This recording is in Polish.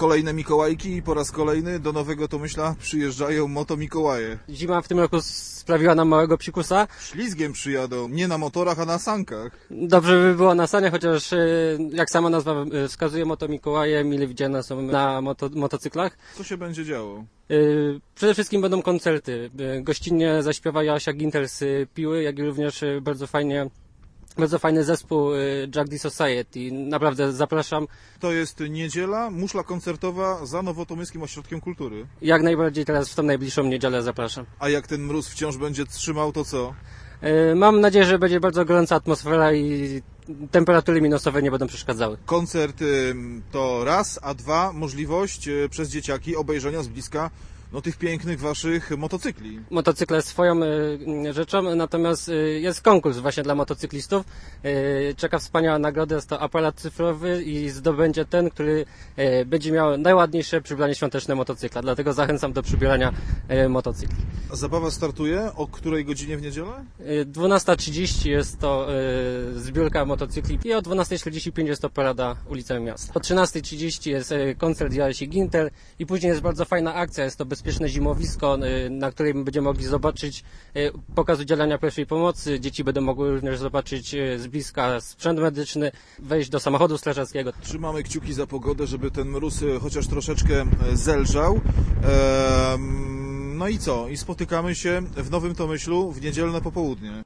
kolejne Mikołajki i po raz kolejny do Nowego Tomyśla przyjeżdżają motomikołaje. Zima w tym roku sprawiła nam małego psikusa. Ślizgiem przyjadą, nie na motorach, a na sankach. Dobrze by było na saniach, chociaż jak sama nazwa wskazuje, motomikołaje mile widziane są na motocyklach. Co się będzie działo? Przede wszystkim będą koncerty. Gościnnie zaśpiewa Joasia Gintel z Piły, jak i również bardzo fajny zespół Jack D Society. Naprawdę zapraszam. To jest niedziela, muszla koncertowa za Nowotomyskim Ośrodkiem Kultury. Jak najbardziej teraz w tą najbliższą niedzielę zapraszam. A jak ten mróz wciąż będzie trzymał, to co? Mam nadzieję, że będzie bardzo gorąca atmosfera i temperatury minusowe nie będą przeszkadzały. Koncert to raz, a dwa możliwość przez dzieciaki obejrzenia z bliska tych pięknych waszych motocykli. Motocykle swoją rzeczą, natomiast jest konkurs właśnie dla motocyklistów. Czeka wspaniała nagroda, jest to aparat cyfrowy i zdobędzie ten, który będzie miał najładniejsze przybranie świąteczne motocykla. Dlatego zachęcam do przybierania motocykli. Zabawa startuje o której godzinie w niedzielę? 12:30 jest to zbiórka motocykli i o 12:45 jest to parada ulicami miasta. O 13:30 jest koncert Joasi Gintel i później jest bardzo fajna akcja, jest to bezpieczne zimowisko, na którym będziemy mogli zobaczyć pokaz udzielania pierwszej pomocy. Dzieci będą mogły również zobaczyć z bliska sprzęt medyczny, wejść do samochodu strażackiego. Trzymamy kciuki za pogodę, żeby ten mróz chociaż troszeczkę zelżał. No i co? I spotykamy się w Nowym Tomyślu w niedzielne popołudnie.